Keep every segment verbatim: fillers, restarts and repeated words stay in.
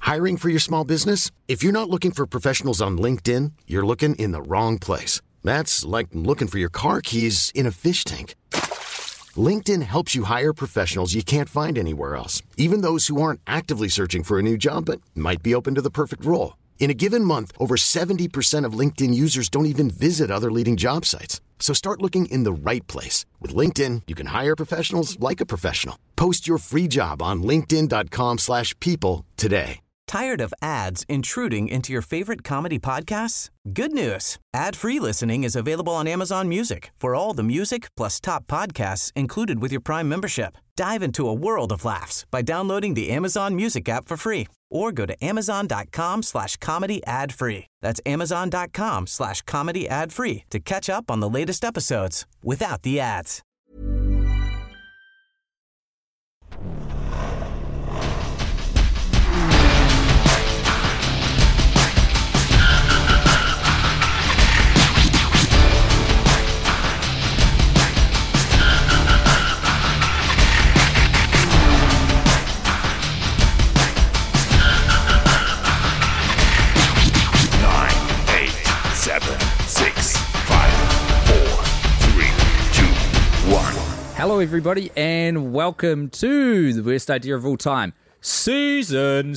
Hiring for your small business? If you're not looking for professionals on LinkedIn, you're looking in the wrong place. That's like looking for your car keys in a fish tank. LinkedIn helps you hire professionals you can't find anywhere else, even those who aren't actively searching for a new job but might be open to the perfect role. In a given month, over seventy percent of LinkedIn users don't even visit other leading job sites. So start looking in the right place. With LinkedIn, you can hire professionals like a professional. Post your free job on linkedin.com slash people today. Tired of ads intruding into your favorite comedy podcasts? Good news. Ad-free listening is available on Amazon Music for all the music plus top podcasts included with your Prime membership. Dive into a world of laughs by downloading the Amazon Music app for free or go to amazon.com slash comedy ad free. That's amazon.com slash comedy ad free to catch up on the latest episodes without the ads. Hello everybody and welcome to the worst idea of all time, season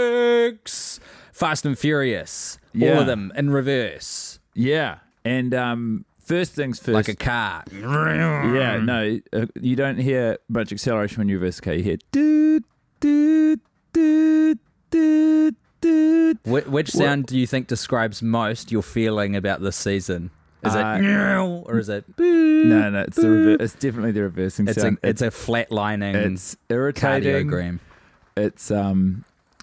six, Fast and Furious, yeah. all of them in reverse. Yeah, and um, first things first. Like a car. Yeah, no, uh, you don't hear much acceleration when you reverse a car. You hear doot, doot, doot, doot, doot. Wh- which sound do you think describes most your feeling about this season? Is it uh, or is it? No, no, it's the rever- It's definitely the reversing it's sound. A, it's, it's a flatlining. It's irritating. Cardiogram. It's um,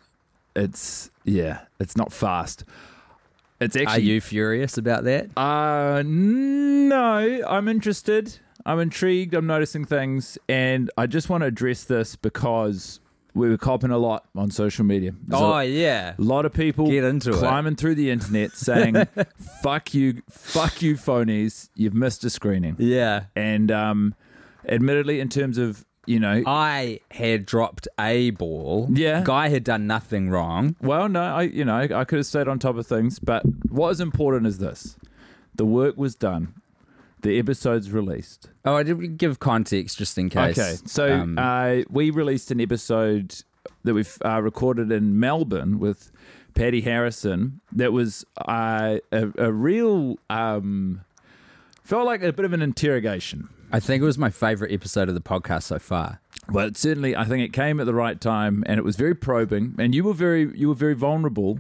it's yeah, it's not fast. It's actually. Are you furious about that? Uh no, I'm interested. I'm intrigued. I'm noticing things, and I just want to address this because we were copping a lot on social media. There's oh, a, yeah. A lot of people Get into climbing it. through the internet saying, fuck you, fuck you, phonies. You've missed a screening. Yeah. And um, admittedly, in terms of, you know. I had dropped a ball. Yeah. Guy had done nothing wrong. Well, no, I, you know, I could have stayed on top of things. But what is important is this. The work was done. The episode's released. Oh, I did give context just in case. Okay, so um, uh, we released an episode that we've uh, recorded in Melbourne with Paddy Harrison. That was uh, a, a real, um, felt like a bit of an interrogation. I think it was my favourite episode of the podcast so far. Well, it certainly, I think it came at the right time, and it was very probing, and you were very, you were very vulnerable.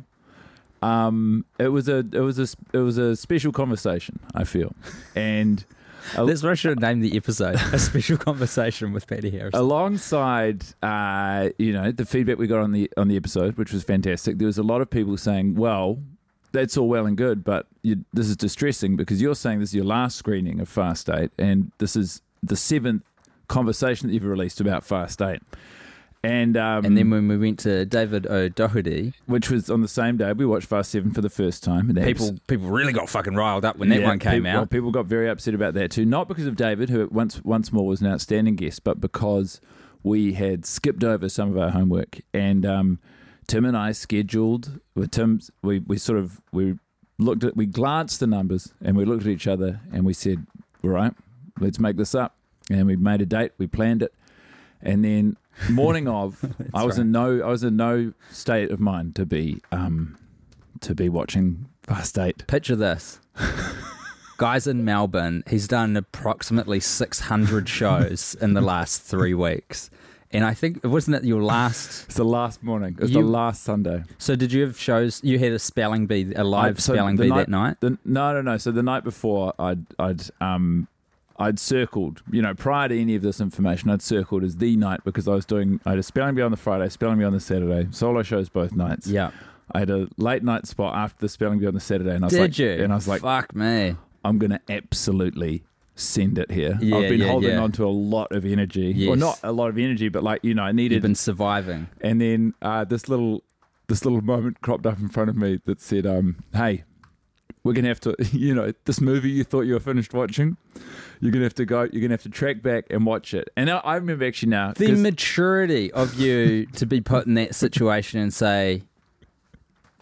Um, it was a, it was a, it was a special conversation, I feel, and uh, that's what I should have named the episode: a special conversation with Paddy Harrison. Alongside, uh, you know, the feedback we got on the on the episode, which was fantastic. There was a lot of people saying, "Well, that's all well and good, but you, this is distressing because you're saying this is your last screening of Fast Eight, and this is the seventh conversation that you've released about Fast Eight." And um, and then when we went to David O'Doherty, which was on the same day, we watched Fast Seven for the first time. And people was, people really got fucking riled up when that yeah, one came people, out. Well, people got very upset about that too, not because of David, who once once more was an outstanding guest, but because we had skipped over some of our homework. And um, Tim and I scheduled with Tim. We we sort of we looked at we glanced the numbers and we looked at each other and we said, "All right, let's make this up." And we made a date. We planned it, and then. Morning of, I was right. in no, I was in no state of mind to be, um, to be watching Fast Eight. Picture this, guy's in Melbourne. He's done approximately six hundred shows in the last three weeks, and I think wasn't it your last? It's the last morning. It was you, the last Sunday. So did you have shows? You had a spelling bee, a live I, so spelling bee night, that night. The, no, no, no. So the night before, I'd, I'd, um. I'd circled, you know, prior to any of this information, I'd circled as the night because I was doing, I had a spelling bee on the Friday, spelling bee on the Saturday, solo shows both nights. Yeah. I had a late night spot after the spelling bee on the Saturday. And I was Did like, you? And I was like, fuck me. I'm going to absolutely send it here. Yeah, I've been yeah, holding yeah. on to a lot of energy. Yes. Well, not a lot of energy, but like, you know, I needed. You've been surviving. And then uh, this little, this little moment cropped up in front of me that said, um, hey, we're going to have to, you know, this movie you thought you were finished watching, you're going to have to go, you're going to have to track back and watch it. And I, I remember actually now. The maturity of you to be put in that situation and say,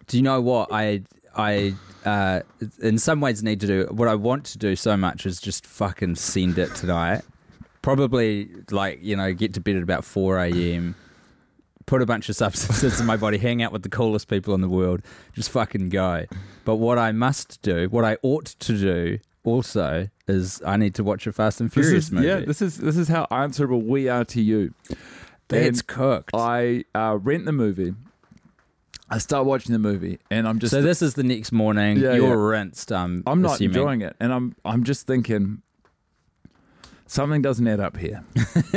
Do you know what I I uh, in some ways need to do? What I want to do so much is just fucking send it tonight. Probably like you know get to bed at about four a.m. Put a bunch of substances in my body, hang out with the coolest people in the world, just fucking go. But what I must do, what I ought to do also is I need to watch a Fast and Furious this is, movie. Yeah, this is this is how answerable we are to you. It's And cooked. I uh, rent the movie. I start watching the movie, and I'm just So this is the next morning. Yeah, You're yeah. rinsed. Um, I'm not assuming. enjoying it, and I'm I'm just thinking something doesn't add up here.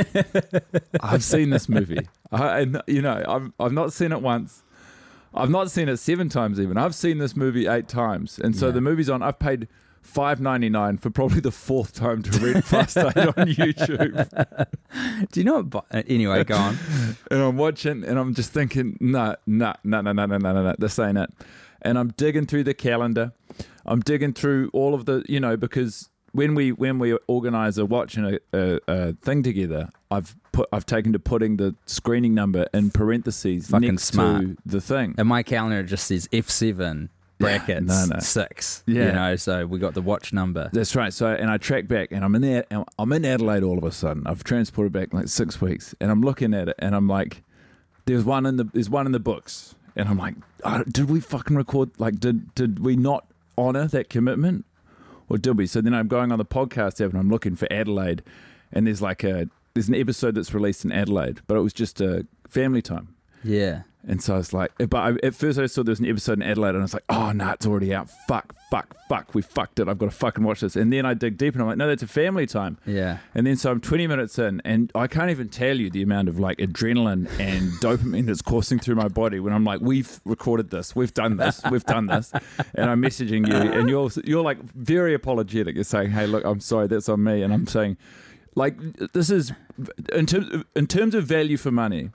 I've seen this movie, I, and you know I've I've not seen it once. I've not seen it seven times even. I've seen this movie eight times, and so Yeah. the movie's on. I've paid five ninety-nine for probably the fourth time to rent Fast Eight on YouTube, Do you know what? bo- uh, Anyway, go on. and I'm watching, and I'm just thinking, no, no, no, no, no, no, no, no, no, this ain't it. And I'm digging through the calendar. I'm digging through all of the, you know, because when we when we organise a watch and a, a, a thing together, I've put I've taken to putting the screening number in parentheses Fucking next smart. to the thing. And my calendar just says F seven brackets no, no. six. Yeah. You know, so we got the watch number. That's right. So, and I track back, and I'm in there. I'm in Adelaide all of a sudden. I've transported back like six weeks, and I'm looking at it, and I'm like, "There's one in the there's one in the books," and I'm like, oh, "Did we fucking record? Like, did did we not honor that commitment, or did we?" So then I'm going on the podcast app, and I'm looking for Adelaide, and there's like a there's an episode that's released in Adelaide, but it was just a family time. Yeah. And so I was like, but I, at first I saw there was an episode in Adelaide, and I was like, oh, no, it's already out. Fuck, fuck, fuck. We fucked it. I've got to fucking watch this. And then I dig deep, and I'm like, no, that's a family time. Yeah. And then so I'm twenty minutes in, and I can't even tell you the amount of like adrenaline and dopamine that's coursing through my body when I'm like, we've recorded this, we've done this, we've done this. And I'm messaging you, and you're, you're like very apologetic. You're saying, hey, look, I'm sorry, that's on me. And I'm saying, like, this is, in terms, in terms of value for money,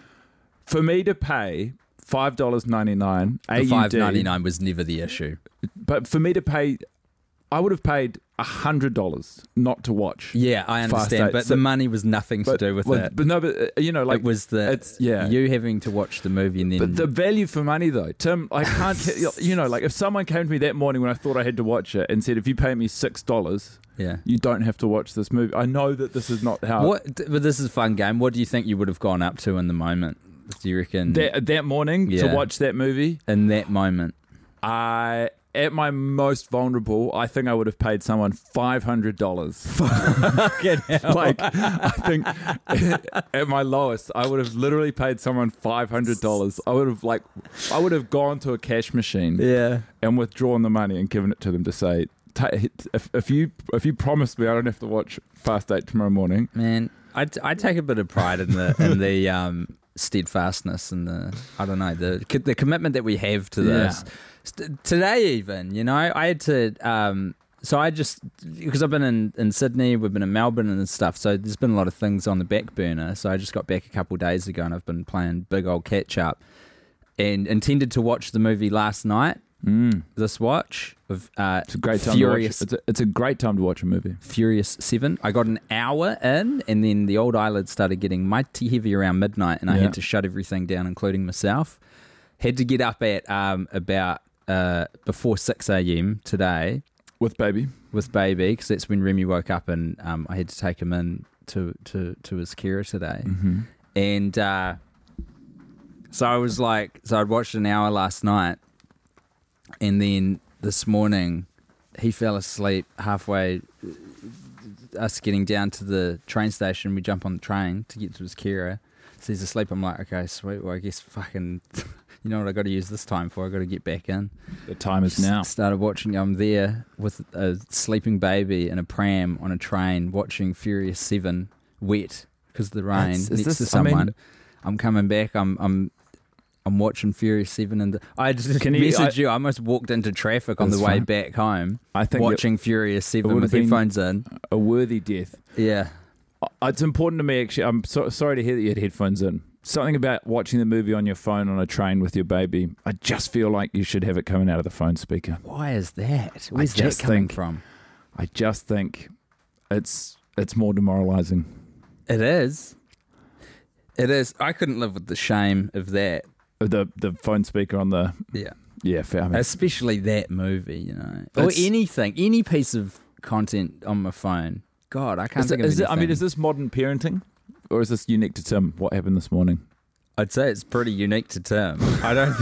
for me to pay five dollars ninety-nine A U D, The five ninety-nine was never the issue. but for me to pay, I would have paid one hundred dollars not to watch. Yeah, I Fast understand. Eight. But So- the money was nothing to But, do with well, it. But no, but uh, you know, like it was the it's yeah. you having to watch the movie and then But the value for money, though, Tim, I can't. T- you know, like if someone came to me that morning when I thought I had to watch it and said, "If you pay me six dollars, yeah. you don't have to watch this movie." I know that this is not how. What? But this is a fun game. What do you think you would have gone up to in the moment? Do you reckon That that morning Yeah. to watch that movie, in that moment? I at my most vulnerable, I think I would have paid someone five hundred dollars. Like I think at my lowest, I would have literally paid someone five hundred dollars. I would have like, I would have gone to a cash machine Yeah. and withdrawn the money and given it to them to say, "Ta- if, if you if you promise me I don't have to watch Fast Eight tomorrow morning." Man, I, I take a bit of pride in the in the um, steadfastness and the I don't know the the commitment that we have to this. Yeah. St- today, even you know, I had to. Um, so I just because I've been in, in Sydney, we've been in Melbourne and stuff. So there's been a lot of things on the back burner. So I just got back a couple of days ago, and I've been playing big old catch up, and intended to watch the movie last night. Mm. This watch of uh, It's a great time Furious. to watch. It's a, it's a great time to watch a movie. Furious seven. I got an hour in, and then the old eyelids started getting mighty heavy around midnight, and I Yeah. had to shut everything down, including myself. Had to get up at um, about uh, before six a.m. today With baby. with baby, because that's when Remy woke up, and um, I had to take him in to, to, to his carer today. Mm-hmm. And uh, so I was like, so I'd watched an hour last night, and then this morning he fell asleep halfway. Us getting down to the train station, we jump on the train to get to his carer. So he's asleep. I'm like, okay, sweet. Well, I guess fucking, you know what I got to use this time for? I got to get back in. The time is now. S- Started watching. I'm there with a sleeping baby in a pram on a train, watching Furious Seven, wet because of the rain, That's- is next this- to I mean- someone. I'm coming back. I'm I'm I'm watching Furious Seven, and I just Can you- messaged I- you. I almost walked into traffic on the That's way fine. back home, I think watching Furious Seven would with have been- headphones in. a worthy death. Yeah, Uh, It's important to me, actually. I'm so, sorry to hear that you had headphones in. Something about watching the movie on your phone on a train with your baby. I just feel like you should have it coming out of the phone speaker. why is that? Where's that just coming think- from? I just think it's it's more demoralising. It is. It is. I couldn't live with the shame of that. The the phone speaker on the Yeah. Yeah, fair. I mean, Especially that movie, you know. Or That's- anything, any piece of content on my phone. God, I can't is think it, of is it, I mean, anything. is this modern parenting? Or is this unique to Tim? What happened this morning? I'd say it's pretty unique to Tim. I don't...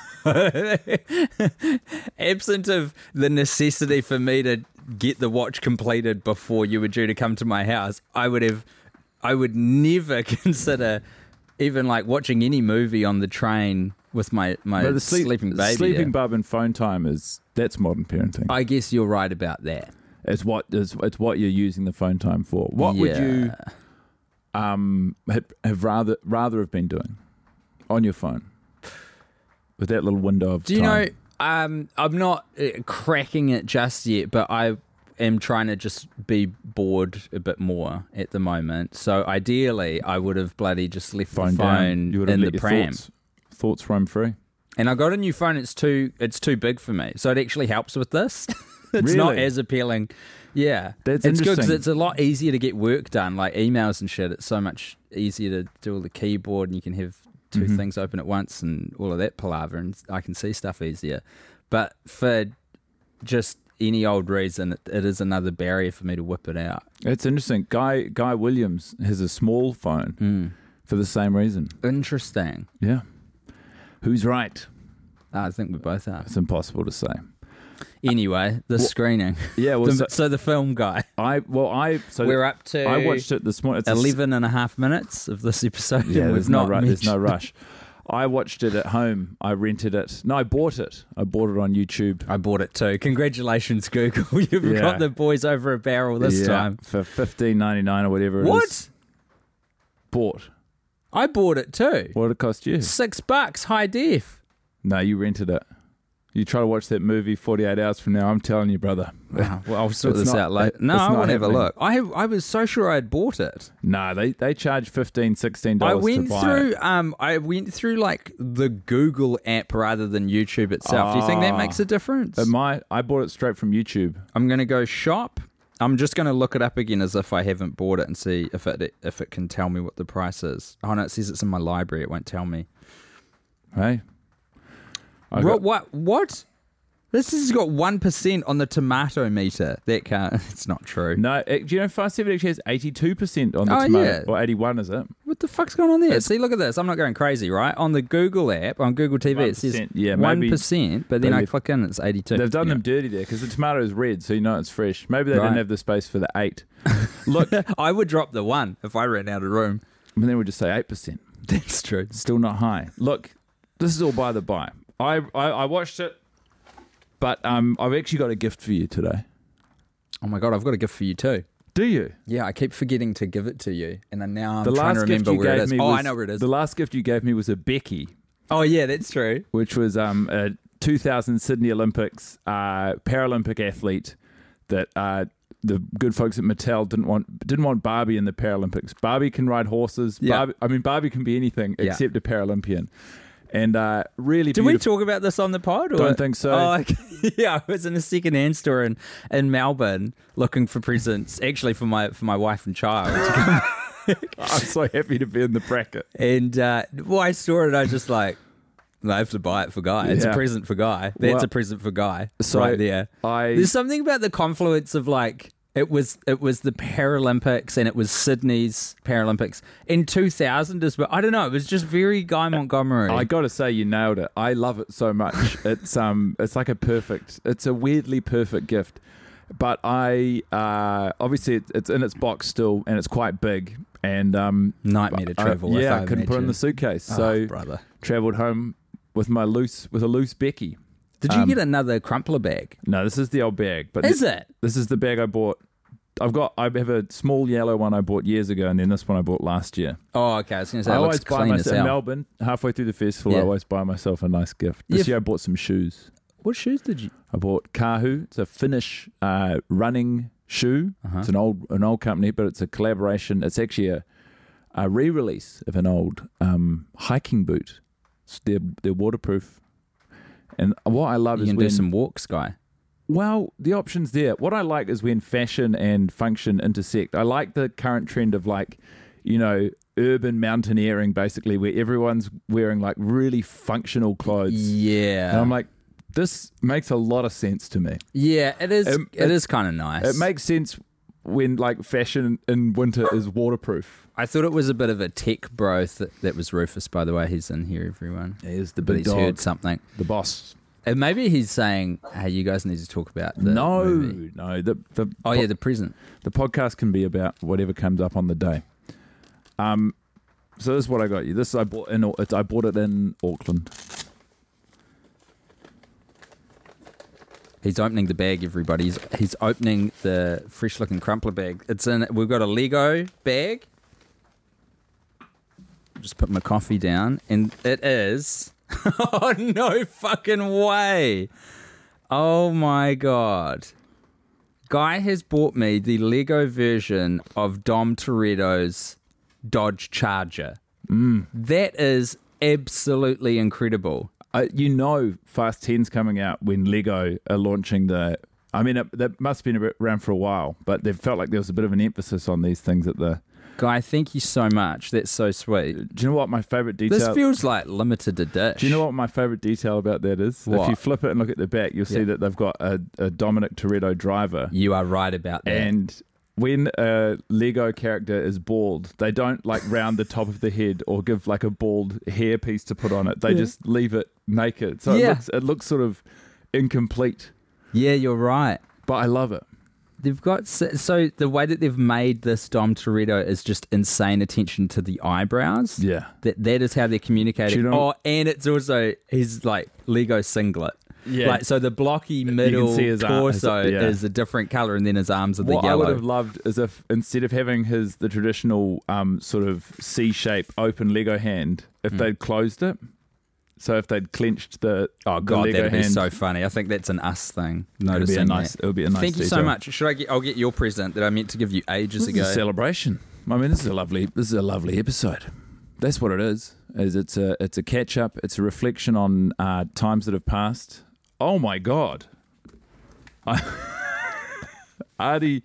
Absent of the necessity for me to get the watch completed before you were due to come to my house, I would have, I would never consider even like watching any movie on the train with my, my But the sleep- sleeping baby. Sleeping there. bub and phone time is, that's modern parenting. I guess you're right about that. It's what it's, it's what you're using the phone time for. What would you Yeah. um have, have rather rather have been doing on your phone with that little window of Do you time? know, um, I'm not uh, cracking it just yet, but I am trying to just be bored a bit more at the moment. So ideally, I would have bloody just left phone the phone down. You would have in let the your pram. thoughts, thoughts roam free. And I got a new phone. It's too it's too big for me, so it actually helps with this. It's not Really? as appealing. Yeah, That's it's good because interesting. it's a lot easier to get work done, like emails and shit. It's so much easier to do all the keyboard, and you can have two Mhm. things open at once and all of that palaver, and I can see stuff easier. But for just any old reason, it, it is another barrier for me to whip it out. It's interesting. Guy Guy Williams has a small phone Mm. for the same reason. Interesting. Yeah. Who's right? I think we both are. It's impossible to say. Anyway, the Wha- screening. Yeah. Well, The- so, so the film guy. I well I so We're up to I watched it this morning. It's a s- eleven and a half minutes of this episode. Yeah, and there's we've no, not ru- there's no mentioned- rush. I watched it at home. I rented it. No, I bought it. I bought it on YouTube. I bought it too. Congratulations, Google. You've Yeah. got the boys over a barrel this Yeah, time. for fifteen ninety nine or whatever it is. What? Bought. I bought it too. What did it cost you? Six bucks, high def. No, you rented it. You try to watch that movie forty-eight hours from now. I'm telling you, brother. Wow. Well, I'll sort It's this not- out later. it- No, it's I not want to have a happening. look. I I was so sure I'd bought it. No, they they charge fifteen, sixteen I dollars went to buy through. it. Um, I went through like the Google app rather than YouTube itself. Do you think that Ah. makes a difference? But my, I bought it straight from YouTube. I'm going to go shop. I'm just going to look it up again as if I haven't bought it and see if it if it can tell me what the price is. Oh no, it says it's in my library. It won't tell me. Hey, I What? got- What? What? This has got one percent on the tomato meter. That can't. It's not true. no, it, do you know Fast Seven actually has eighty-two percent on the Oh, tomato, yeah. or eighty-one is it? What the fuck's going on there? It's- See, look at this. I'm not going crazy, right? On the Google app, on Google T V, it says one percent. Yeah, one maybe- percent, but then maybe I if- click in, it's eighty-two. They've done Yeah. them dirty there because the tomato is red, so you know it's fresh. Maybe they Right. didn't have the space for the eight. Look, and I would drop the one if I ran out of room. then we'll just say eight percent. That's true. Still not high. Look, this is all by the by. I, I, I watched it, but um, I've actually got a gift for you today. Oh my god, I've got a gift for you too. Do you? Yeah, I keep forgetting to give it to you, and then now I'm the trying last to gift remember you where it gave is. me Oh, was, I know where it is. The last gift you gave me was a Becky, Oh yeah, that's true. which was um, a two thousand Sydney Olympics uh, Paralympic athlete that uh, the good folks at Mattel didn't want didn't want Barbie in the Paralympics. Barbie can ride horses. Yeah. Barbie, I mean, Barbie can be anything Yeah. except a Paralympian. And uh, really Did we beautiful. talk about this on the pod? Or? Don't think so. Oh, okay. Yeah, I was in a second-hand store in, in Melbourne looking for presents, actually for my for my wife and child. I'm so happy to be in the bracket. And uh, well, I saw it, and I was just like, I have to buy it for Guy. It's Yeah. a present for Guy. That's Well, a present for Guy. so right there. I There's something about the confluence of like it was it was the Paralympics and it was Sydney's Paralympics in two thousand as well. I don't know. It was just very Guy Montgomery. I got to say, you nailed it. I love it so much. It's um, it's like a perfect. It's a weirdly perfect gift. But I uh, obviously it, it's in its box still, and it's quite big. And um, Nightmare to I- travel with. yeah, I I couldn't put it in imagine. the suitcase, Oh, so brother. travelled home with my loose with a loose Becky. Did you um, get another crumpler bag? No, this is the old bag. But Is thi- it? This is the bag I bought. I've got. I have a small yellow one I bought years ago, and then this one I bought last year. Oh, okay. I was going to say I it always looks buy clean as myself in hell. Melbourne. Halfway through the festival, I Yeah. always buy myself a nice gift. This Yeah. year I bought some shoes. What shoes did you? I bought Kahu. It's a Finnish uh, running shoe. Uh-huh. It's an old an old company, but it's a collaboration. It's actually a, a re-release of an old um, hiking boot. It's, they're they're waterproof. And what I love You is can when do some walks, Guy. well, the options there. What I like is when fashion and function intersect. I like the current trend of like, you know, urban mountaineering, basically, where everyone's wearing like really functional clothes. Yeah. And I'm like, this makes a lot of sense to me. Yeah, it is. It- it is kind of nice. It makes sense when like fashion in winter is waterproof. I thought it was a bit of a tech bro. Th- that was Rufus, by the way. He's in here, everyone. He's the But big he's dog, heard something. the boss. And maybe he's saying, hey, you guys need to talk about the no, movie. no. The the Oh, yeah, the present. the podcast can be about whatever comes up on the day. Um, so this is what I got you. This I bought in. It's, I bought it in Auckland. He's opening the bag, everybody. He's, he's opening the fresh-looking crumpler bag. It's in. We've got a Lego bag. Just put my coffee down, and it is. Oh, no fucking way. Oh, my God. Guy has bought me the Lego version of Dom Toretto's Dodge Charger. Mm. That is absolutely incredible. Uh, you know, Fast ten's coming out when Lego are launching the. I mean, it, that must have been around for a while, but they've felt like there was a bit of an emphasis on these things at the. Guy, thank you so much. That's so sweet. Do you know what my favorite detail? This feels like limited edition. Do you know what my favorite detail about that is? What? If you flip it and look at the back, you'll see Yeah. that they've got a, a Dominic Toretto driver. You are right about that. And when a Lego character is bald, they don't like round the top of the head or give like a bald hair piece to put on it. They just leave it naked. So it Yeah. looks it looks sort of incomplete. yeah, you're right. But I love it. They've got so, so the way that they've made this Dom Toretto is just insane attention to the eyebrows. Yeah. That that is how they're communicating. Do you know- oh, and it's also his like Lego singlet. Yeah. Like so the blocky middle see his arm- his- torso yeah. is a different color, and then his arms are the What I yellow. would have loved is if instead of having his the traditional um, sort of C shape open Lego hand, if Mm. they'd closed it. So if they'd clenched the Oh the god, Lego that'd be hand, so funny. I think that's an us thing. it would be Noticing a nice. that. It would be a nice. Thank you so detail. much. Should I get? I'll get your present that I meant to give you ages This ago. is a celebration. I mean, this is a lovely. This is a lovely episode. That's what it is. Is it's a it's a catch up. It's a reflection on uh, times that have passed. Oh my god, I, Artie.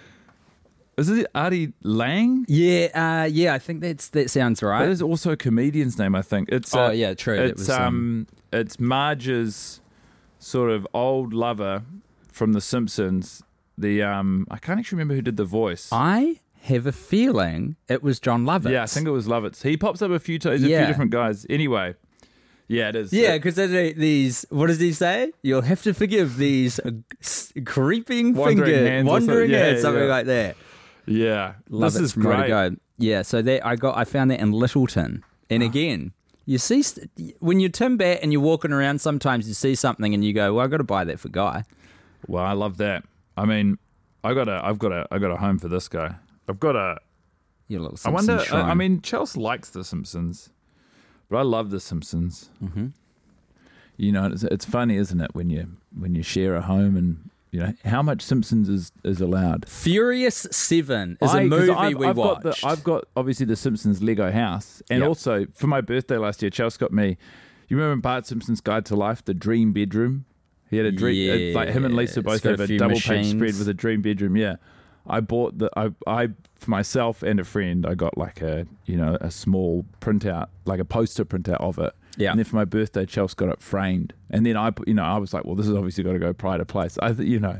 Is it Artie Lang? Yeah, uh, yeah. I think that's that sounds That right. is also a comedian's name, I think. It's Oh uh, yeah, true. That It's was, um, it's Marge's sort of old lover from The Simpsons. The um, I can't actually remember who did the voice. I have a feeling it was John Lovitz. Yeah, I think it was Lovitz. He pops up a few times. A Yeah. few different guys. Anyway, yeah, it is. Yeah, It- because these. What does he say? You'll have to forgive these uh, s- creeping Wandering finger, hands or wandering something. Yeah, hands, something yeah. like that. yeah. Love this it is from where to great. go. Yeah, so that I got, I found that in Littleton, and again, you see st- when you're Tim Bat and you're walking around, sometimes you see something and you go, "Well, I got to buy that for Guy." Well, I love that. I mean, I got a, I've got a, I got a home for this guy. I've got a. Your little I Simpson wonder. I, shrine. I mean, Chelsea likes The Simpsons, but I love The Simpsons. Mm-hmm. You know, it's, it's funny, isn't it, when you when you share a home and you know how much Simpsons is, is allowed. Furious Seven is I- a 'cause movie I've, we I've watched. Got the, I've got obviously the Simpsons Lego house, and Yep. also for my birthday last year, Chelsea got me. You remember Bart Simpson's Guide to Life, the dream bedroom? He had a dream. it's like him and Lisa Yeah, both it's got have a a few double page machines. spread with a dream bedroom. Yeah, I bought the I I for myself and a friend. I got like a you know a small printout, like a poster printout of it. Yeah. And then for my birthday, Chelsea got it framed, and then I put- you know I was like, well, this has obviously got to go pride of place. I th- you know.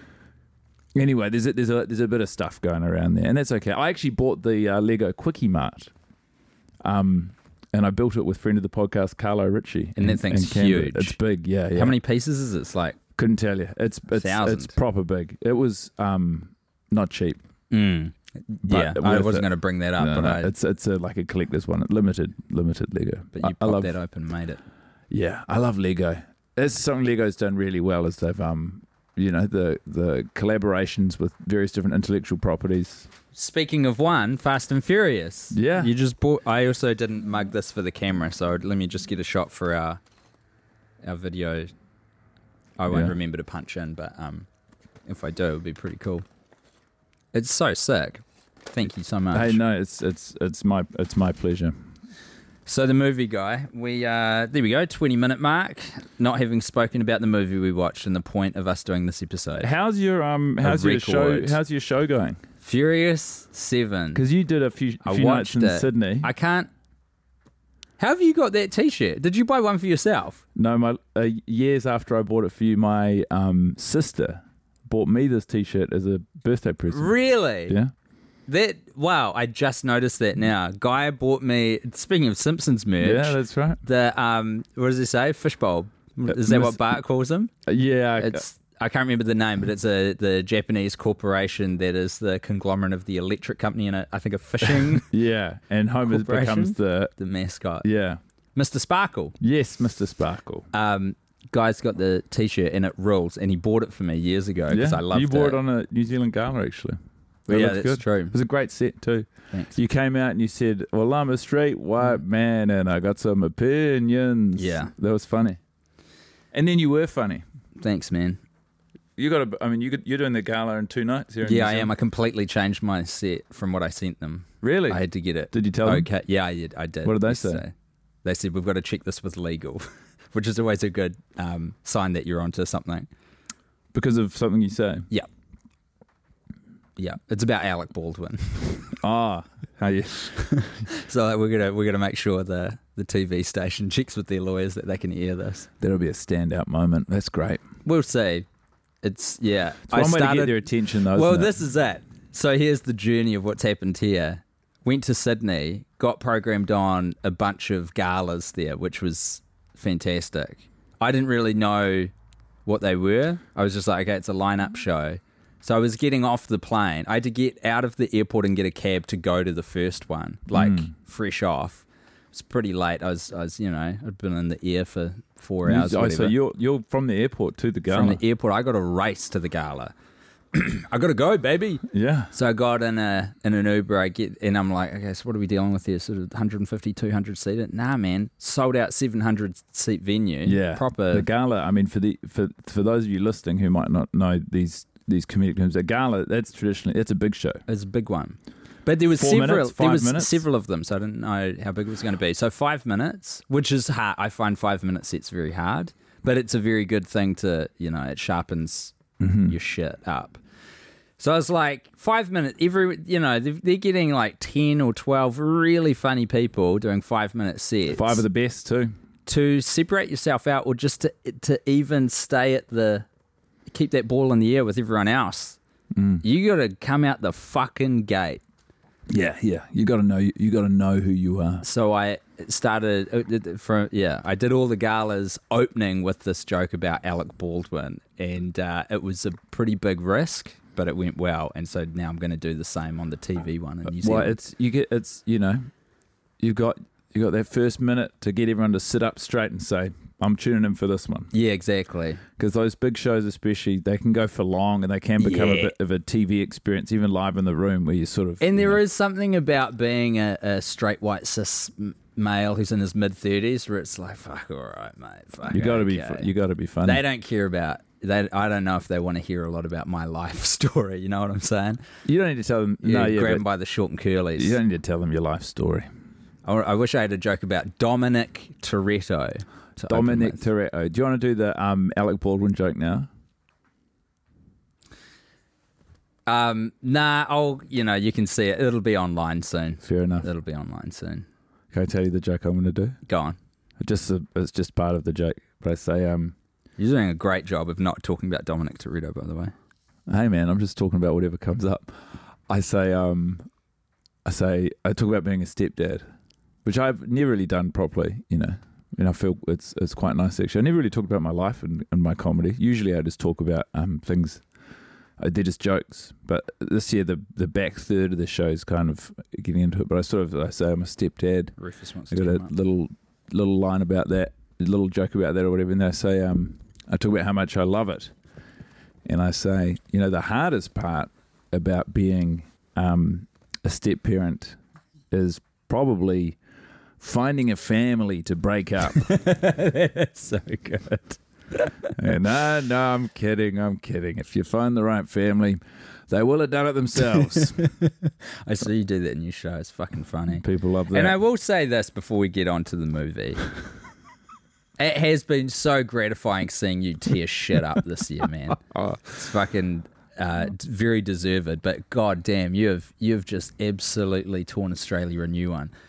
Anyway, there's a, there's a there's a bit of stuff going around there, and that's okay. I actually bought the uh, Lego Quickie Mart, um, and I built it with friend of the podcast Carlo Ritchie. And that in- thing's in Canberra. huge. It's big, yeah, yeah. How many pieces is it? It's like, Couldn't tell you. It's it's Thousand. it's proper big. It was um not cheap. mm, yeah, But I worth wasn't it. going to bring that up, No, but no, I, it's it's a, like a collector's one, limited limited Lego. but I- you I popped love, that open, and made it. Yeah, I love Lego. That's something Lego's done really well. Is they've um you know the the collaborations with various different intellectual properties. Speaking of one, Fast and Furious. Yeah. You just bought. I also didn't mug this for the camera, so let me just get a shot for our our video. I won't Yeah. remember to punch in, but um, if I do, it would be pretty cool. It's so sick. Thank you so much. Hey, no, it's it's it's my it's my pleasure. So the movie guy, we uh, there we go, twenty minute mark. Not having spoken about the movie we watched, and the point of us doing this episode. How's your um A how's your show record. how's your show going? Furious Seven. Because you did a few, I few nights watched in it. Sydney. I can't. How have you got that T-shirt? Did you buy one for yourself? No, my uh, years after I bought it for you, my um, sister bought me this T-shirt as a birthday present. Really? Yeah. That wow! I just noticed that now. Guy bought me. Speaking of Simpsons merch, Yeah, that's right. the um, what does he say? Fishbowl. Is that Miss- what Bart calls them? Uh, yeah, I- It's I can't remember the name, but it's a the Japanese corporation that is the conglomerate of the electric company and a, I think a fishing yeah, and Homer Corporation? becomes the the mascot. yeah. Mister Sparkle. Yes, Mister Sparkle. Um, guy's got the T-shirt and it rules, and he bought it for me years ago because Yeah, I loved you bought it. it on a New Zealand gala actually. It Yeah, looks that's good. true. It was a great set too. Thanks. You came out and you said, "Well, I'm a straight white man and I got some opinions." Yeah. that was funny. And then you were funny. Thanks, man. You got a, I mean, you could, you're doing the gala in two nights here. In Yeah, New I am. Zealand. I completely changed my set from what I sent them. Really? I had to get it. Did you tell them? Okay. Yeah, I did. I did. What did they yesterday. say? They said we've got to check this with legal, which is always a good um, sign that you're onto something. Because of something you say. Yeah. Yeah, it's about Alec Baldwin. Ah, how you? So like, we're gonna we're gonna make sure the the T V station checks with their lawyers that they can air this. That'll be a standout moment. That's great. We'll see. It's yeah. It's one way to get their attention, though. Well, isn't it? this is it. So here's the journey of what's happened here. Went to Sydney, got programmed on a bunch of galas there, which was fantastic. I didn't really know what they were. I was just like, okay, it's a lineup show. So I was getting off the plane. I had to get out of the airport and get a cab to go to the first one, like Mm. fresh off. It's pretty late. I was, I was, you know, I'd been in the air for four You- hours. or oh, so whatever. you're you're from the airport to the gala. From the airport, I got to race to the gala. I got to go, baby. yeah. So I got in a in an Uber. I get and I'm like, okay, so what are we dealing with here? Sort of one fifty, two hundred seater? Nah, man, sold out seven hundred seat venue. Yeah, proper. The gala. I mean, for the for for those of you listening who might not know these these comedic terms, a gala that's traditionally it's a big show. It's a big one. But there was Four several. minutes, there five was minutes? several of them, so I didn't know how big it was going to be. So five minutes, which is hard. I find five minute sets very hard, but it's a very good thing to you know. It sharpens Mm-hmm. your shit up. So I was like, five minutes. Every you know, they're, they're getting like ten or twelve really funny people doing five minute sets. Five of the best too. To separate yourself out, or just to to even stay at the keep that ball in the air with everyone else. Mm. You got to come out the fucking gate. Yeah, yeah. You got to know. You got to know who you are. So I started uh, from yeah. I did all the galas opening with this joke about Alec Baldwin, and uh, it was a pretty big risk, but it went well. And so now I'm going to do the same on the T V one in New Well, Zealand. it's you get it's you know, you've got you got that first minute to get everyone to sit up straight and say, "I'm tuning in for this one." Yeah, exactly. Because those big shows, especially, they can go for long and they can become a Yeah. bit of a T V experience, even live in the room, where you sort of. And you there know, is something about being a, a straight white cis m- male who's in his mid thirties where it's like, fuck, all right, mate. Fuck, you got to be okay. fu- you got to be funny. They don't care about. They, I don't know if they want to hear a lot about my life story. You know what I'm saying? You don't need to tell them. Yeah, no, yeah, grab but them by the short and curlies. you don't need to tell them your life story. I, I wish I had a joke about Dominic Toretto. to open Dominic with. Toretto. Do you want to do the um, Alec Baldwin joke now? Um, nah, I'll. You know, you can see it. It'll be online soon. Fair enough. It'll be online soon. Can I tell you the joke I'm going to do? Go on. Just a, it's just part of the joke. But I say, um, You're doing a great job of not talking about Dominic Toretto, by the way. hey man, I'm just talking about whatever comes up. I say, um, I say, I talk about being a stepdad, which I've never really done properly. You know, and I feel it's it's quite nice actually. I never really talk about my life and, and my comedy. Usually, I just talk about um things. Uh, they're just jokes. But this year, the the back third of the show is kind of getting into it. But I sort of I say I'm a stepdad. Rufus wants I to got a come up. little little line about that, a little joke about that or whatever. And they say, um, I talk about how much I love it, and I say, you know, the hardest part about being um, a step parent is probably finding a family to break up. That's so good. And no, no, I'm kidding. I'm kidding. If you find the right family, they will have done it themselves. I see you do that in your show. It's fucking funny. People love that. And I will say this before we get on to the movie. It has been so gratifying seeing you tear shit up this year, man. It's fucking uh, d- very deserved. But god damn, you have you've just absolutely torn Australia a new one.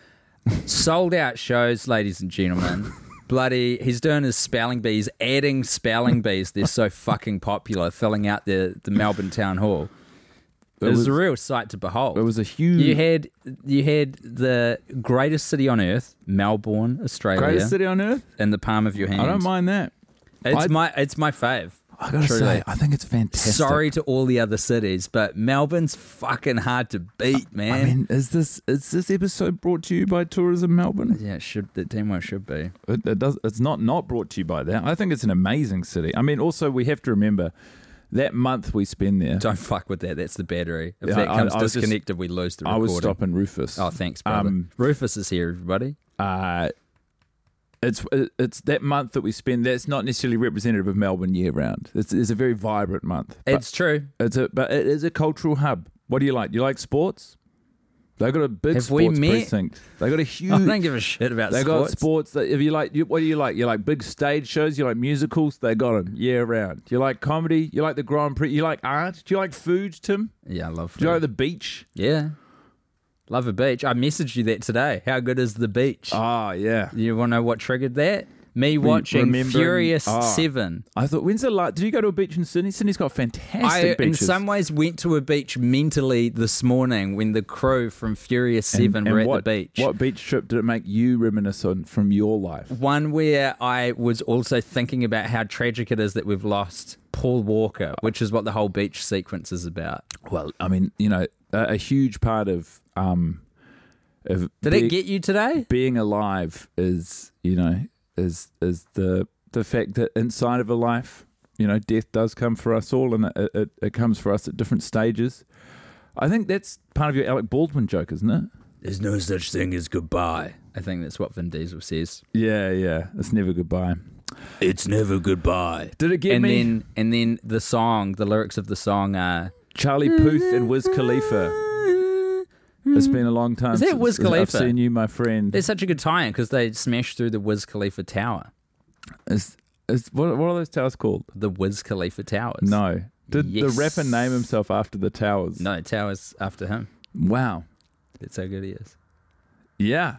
Sold out shows, ladies and gentlemen. Bloody, he's doing his spelling bees, adding spelling bees. They're so fucking popular, filling out the, the Melbourne Town Hall. It, it was, was a real sight to behold. It was a huge... You had you had the greatest city on earth, Melbourne, Australia. Greatest city on earth? In the palm of your hand. I don't mind that. It's I'd, my it's my fave. I gotta truly. say, I think it's fantastic. Sorry to all the other cities, but Melbourne's fucking hard to beat, man. I mean, is this is this episode brought to you by Tourism Melbourne? Yeah, it should. The Teamwork should be. It, it does. It's not not brought to you by that. I think it's an amazing city. I mean, also we have to remember that month we spend there. Don't fuck with that. That's the battery. If Yeah, that comes I- I was just- disconnected, we lose the I recording. was stopping Rufus. Oh, thanks, brother. Um, Rufus is here, everybody. Uh, it's it's that month that we spend. That's not necessarily representative of Melbourne year round. It's, it's a very vibrant month. But It's true. It's a but it is a cultural hub. What do you like? Do you like sports? They got a big Have we sports met? precinct. They got a huge. I don't give a shit about They sports. got sports. That if you like, you, what do you like? You like big stage shows. You like musicals. They got them year round. You like comedy. You like the Grand Prix. You like art. Do you like food, Tim? Yeah, I love food. Do you like the beach? Yeah. Love a beach. I messaged you that today. How good is the beach? Ah, yeah. You want to know what triggered that? Me watching remembering- Furious Ah. seven. I thought, when's the last? Did you go to a beach in Sydney? Sydney's got fantastic I, in beaches. some ways, went to a beach mentally this morning when the crew from Furious And- seven and were at what, the beach. What beach trip did it make you reminisce on from your life? One where I was also thinking about how tragic it is that we've lost Paul Walker, which is what the whole beach sequence is about. Well, I mean, you know, a, a huge part of um, of Did be- it get you today? being alive is, you know, is is the the fact that inside of a life, you know, death does come for us all, and it, it, it comes for us at different stages. I think that's part of your Alec Baldwin joke, isn't it? There's no such thing as goodbye. I think that's what Vin Diesel says. Yeah, yeah. It's never goodbye. It's never goodbye. Did it get and me? then and then the song, the lyrics of the song are Charlie Puth and Wiz Khalifa. It's been a long time Is that since Wiz I've Khalifa? seen you, my friend. There's such a good tie-in because they smashed through the Wiz Khalifa Tower. Is, is, what, what are those towers called? The Wiz Khalifa Towers. No. Did Yes. the rapper name himself after the towers? No, towers after him. Wow. That's how good he is. Yeah.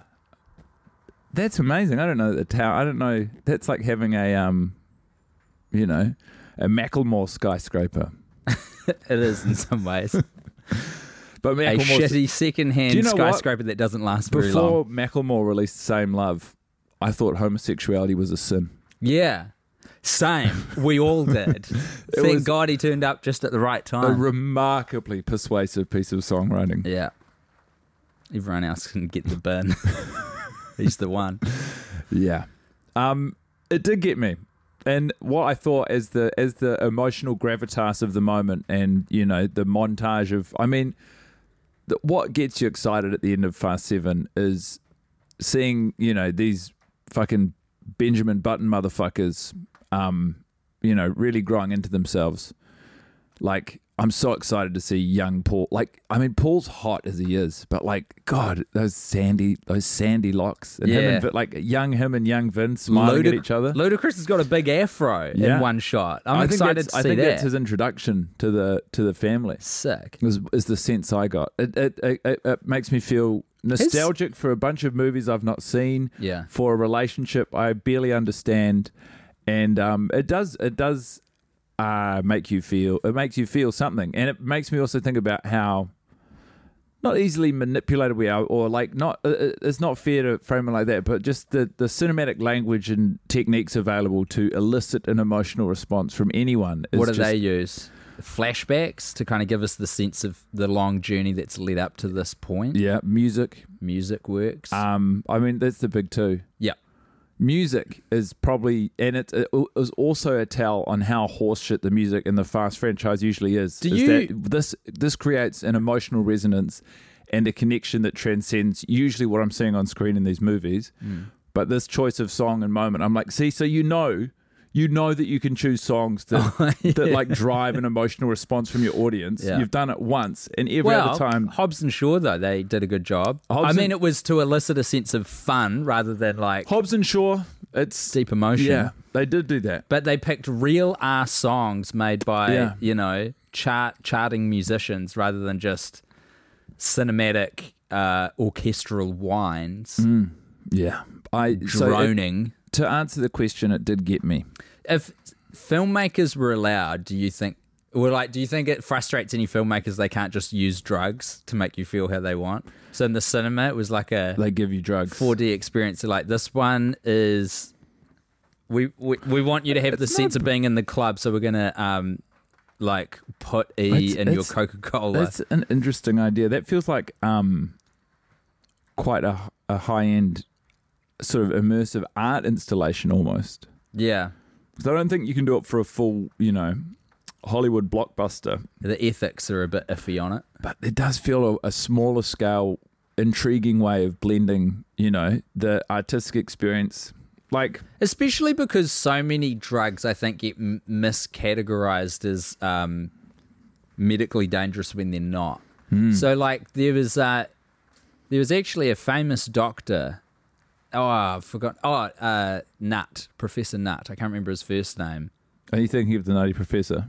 That's amazing. I don't know the tower. I don't know. That's like having a, um, you know, a Macklemore skyscraper. It is in some ways. But A Macklemore, shitty second-hand Do you know what? skyscraper that doesn't last very before long. Macklemore released Same Love, I thought homosexuality was a sin. Yeah. Same. We all did. Thank was- God he turned up just at the right A time. remarkably persuasive piece of songwriting. Yeah. Everyone else can get the bin. He's the one. Yeah. Um, it did get me. And what I thought as the as the emotional gravitas of the moment, and you know the montage of, I mean, the, what gets you excited at the end of Fast Seven is seeing, you know, these fucking Benjamin Button motherfuckers, um, you know, really growing into themselves. Like, I'm so excited to see young Paul. Like, I mean, Paul's hot as he is, but like, God, those sandy, those sandy locks, and him Yeah. and Vin, like young him and young Vin smiling at Ludic- each other. Ludacris has got a big afro Yeah. in one shot. I'm I think excited that's, to I see think that. that's his introduction to the to the family. Sick. Is, is the sense I got. It it, it it it makes me feel nostalgic for a bunch of movies I've not seen. Yeah. For a relationship I barely understand, and um, it does it does uh, make you feel it makes you feel something, and it makes me also think about how not easily manipulated we are, or like not uh, uh, it's not fair to frame it like that, but just the the cinematic language and techniques available to elicit an emotional response from anyone. Is What do just, they use? Flashbacks to kind of give us the sense of the long journey that's led up to this point. Yeah, music. Music works. Um, I mean that's the big two. yeah. Music is probably, and it, it is also a tell on how horseshit the music in the Fast franchise usually is. Do is you- that this this creates an emotional resonance and a connection that transcends usually what I'm seeing on screen in these movies. Hmm. But this choice of song and moment, I'm like, see, so you know, you know that you can choose songs that that like drive an emotional response from your audience. Yeah. You've done it once, and every Well, other time. Hobbs and Shaw, though, they did a good job. Hobbs I and- mean, it was to elicit a sense of fun rather than like Hobbs and Shaw, it's deep emotion. yeah, they did do that. But they picked real ass songs made by, Yeah. you know, chart charting musicians rather than just cinematic uh, orchestral whines, Mm. Yeah. I droning. So it, to answer the question, it did get me. If filmmakers were allowed, do you think, or like, do you think it frustrates any filmmakers they can't just use drugs to make you feel how they want? So in the cinema, it was like a They give you drugs. four D experience. Like this one is, we we, we want you to have It's the sense not- of being in the club, so we're gonna um like put E It's- in your it's- Coca Cola. That's an interesting idea. That feels like um, quite a, a high-end sort of immersive art installation almost. Yeah, So I don't think you can do it for a full, you know, Hollywood blockbuster. the ethics are a bit iffy on it. But it does feel a, a smaller scale, intriguing way of blending, you know, the artistic experience. Like, Especially because so many drugs, I think, get m- miscategorized as um, medically dangerous when they're not. So, like, there was uh, there was actually a famous doctor. Oh, I forgot. Oh, uh, Nutt, Professor Nutt. I can't remember his first name. are you thinking of the Nutty Professor?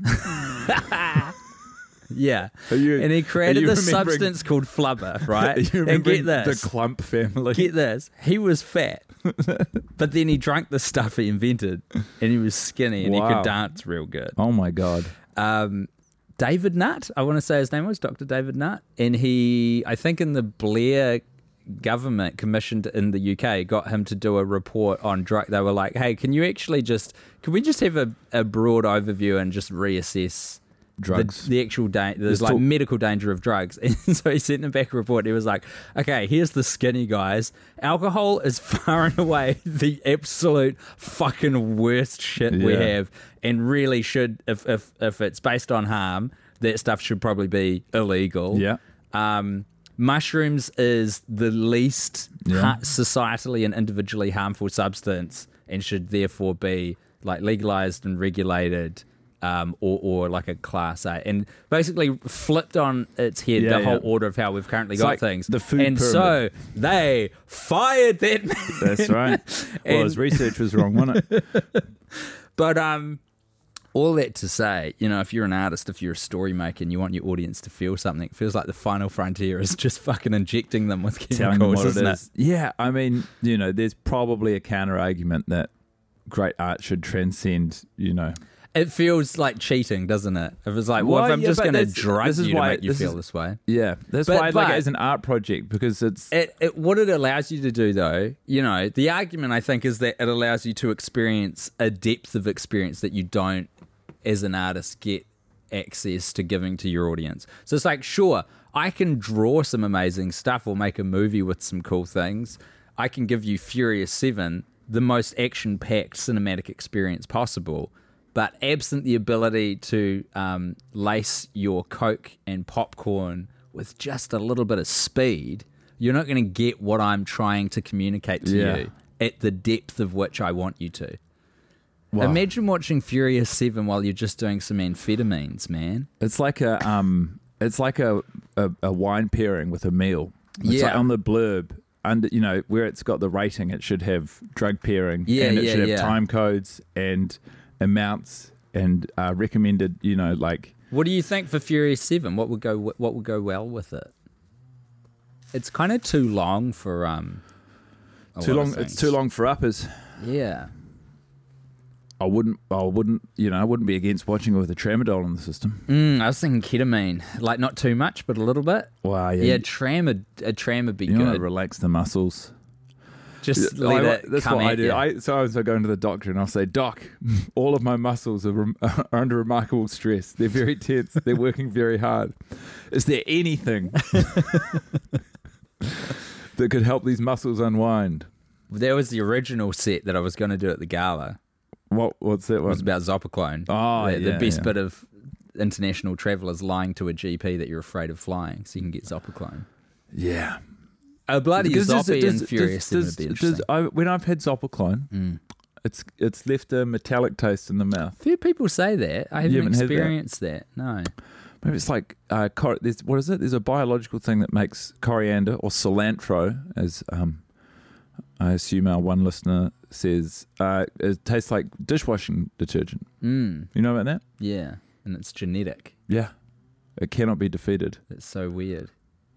Yeah, Are you, and he are created you this remembering- substance called flubber, right? Are you and get remembering this. the Clump family? Get this, he was fat, but then he drank the stuff he invented, and he was skinny, and he Wow. could dance real good. Oh my God. Um, David Nutt, I want to say his name was Doctor David Nutt, and he, I think, in the Blair government commissioned in the U K, got him to do a report on drug. They were like, "Hey, can you actually just, can we just have a, a broad overview and just reassess?" Drugs. The, the actual da- there's Let's like talk- medical danger of drugs. And so he sent them back a report. He was like, okay, here's the skinny guys. Alcohol is far and away the absolute fucking worst shit we Yeah. have, and really should, if, if, if it's based on harm, that stuff should probably be illegal. Yeah. Um, mushrooms is the least Yeah. ha- societally and individually harmful substance and should therefore be like legalized and regulated. Um, or, or like a class A, and basically flipped on its head Yeah, the whole yeah. order of how we've currently It's got like things. the food and so pyramid. they fired that man. That's right. Well, And- his research was wrong, wasn't it? But um, all that to say, you know, if you're an artist, if you're a story maker, and you want your audience to feel something, it feels like the final frontier is just fucking injecting them with Telling them chemicals, what isn't it it? is. Yeah, I mean, you know, there's probably a counter argument that great art should transcend, you know. It feels like cheating, doesn't it? If it's like, well, Well, if I'm yeah, just but going to that's- drug this is you to why- make you this feel is- this way. Yeah, that's But- why I like but- it as an art project because it's It, it, what it allows you to do, though, you know, the argument I think is that it allows you to experience a depth of experience that you don't, as an artist, get access to giving to your audience. So it's like, sure, I can draw some amazing stuff or make a movie with some cool things. I can give you Furious seven, the most action-packed cinematic experience possible. But absent the ability to um, lace your Coke and popcorn with just a little bit of speed, you're not going to get what I'm trying to communicate to Yeah. you at the depth of which I want you to. wow. Imagine watching Furious seven while you're just doing some amphetamines, man. It's like a um, it's like a, a, a wine pairing with a meal. It's Yeah. like on the blurb under, you know, where it's got the rating, it should have drug pairing, Yeah, and it yeah, should have yeah. time codes and amounts and uh, recommended, you know, like What do you think for Furious seven? What would go What would go well with it? It's kind of too long for um. a too lot of long. It's things. too long for uppers. Yeah. I wouldn't. I wouldn't. You know, I wouldn't be against watching it with a tramadol in the system. Mm, I was thinking ketamine, like not too much, but a little bit. Wow. Yeah, tram would, a tram would be you know, good. relax the muscles. Just Yeah, let I- it that's come what I at do. you. I sometimes I go into the doctor and I'll say, "Doc, all of my muscles are, rem- are under remarkable stress. They're very tense. They're working very hard. Is there anything that could help these muscles unwind?" There was the original set that I was going to do at the gala. What? What's that It was one? about Zopiclone. Oh, the, the yeah, best yeah. bit of international travellers lying to a G P that you're afraid of flying, so you can get Zopiclone. Yeah. A bloody Because does- Zoppy does- and Furious does- would be does- interesting. I, when I've had Zopiclone, Mm. it's it's left a metallic taste in the mouth. Few people say that. I haven't, haven't had that? experienced that. No. Maybe it's like uh, cor- there's, what is it? There's a biological thing that makes coriander or cilantro, as um, I assume our one listener says, uh, it tastes like dishwashing detergent. Mm. You know about that? Yeah, and it's genetic. Yeah, it cannot be defeated. It's so weird.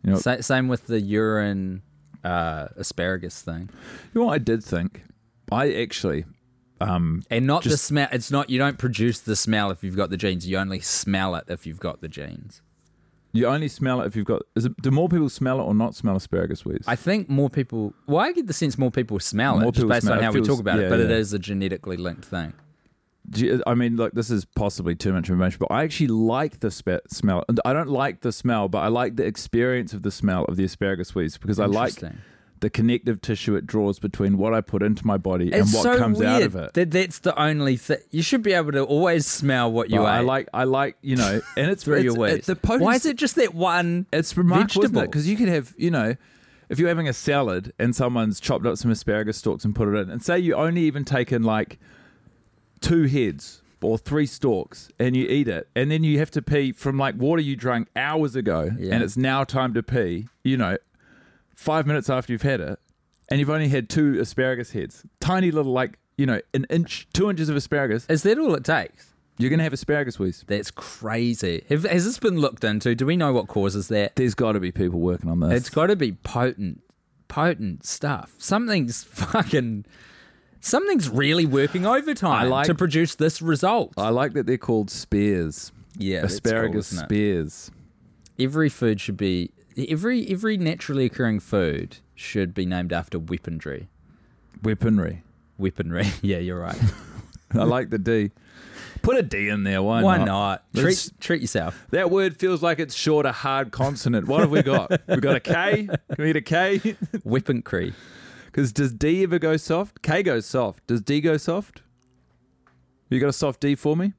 You know, Sa- same with the urine uh, asparagus thing. you know what I did think? I actually, um, And not the Just- smell. It's not, you don't produce the smell if you've got the genes. You only smell it if you've got the genes. you only smell it if you've got. Is it, do more people smell it or not smell asparagus weeds? I think more people, well, I get the sense more people smell More it just people based smell on it. how It we feels- talk about yeah, it, but it yeah. is a genetically linked thing. Do you- I mean, look, this is possibly too much information, but I actually like the spe- smell. And I don't like the smell, but I like the experience of the smell of the asparagus weeds because I like Interesting. the connective tissue it draws between what I put into my body and It's what so comes weird out of it. That that's the only thing. You should be able to always smell what you Well, ate I like, I like, you know, and it's through it's, your weed. it's the potency. Why is it just that one? It's remarkable, isn't it? vegetable? Because you could have, you know, if you're having a salad and someone's chopped up some asparagus stalks and put it in, and say you only even taken like two heads or three stalks and you eat it, and then you have to pee from like water you drank hours ago, Yeah. and it's now time to pee, you know, five minutes after you've had it, and you've only had two asparagus heads, tiny little like, you know, an inch, two inches of asparagus, Is that all it takes? you're going to have asparagus weeds. That's crazy. Have, has this been looked into? Do we know what causes that? There's got to be people working on this. It's got to be potent, potent stuff. Something's fucking, something's really working overtime I like- to produce this result. I like that they're called spears. yeah, that's Asparagus cool, isn't it? spears. Every food should be every every naturally occurring food should be named after weaponry. Weaponry. Weaponry. Yeah, you're right. I like the D. Put a D in there. Why, Why not? not? Let's- Treat treat yourself. That word feels like it's short a hard consonant. What have we got? We got a K. Can we get a K? Weaponry. Because does D ever go soft? K goes soft. Does D go soft? You got a soft D for me?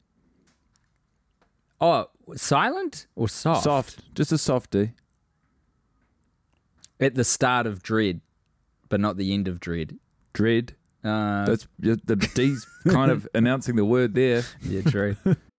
Oh, silent or soft? Soft. Just a soft D. At the start of dread, but not the end of dread. Dread. Uh, That's the D's kind of announcing the word there. yeah, true.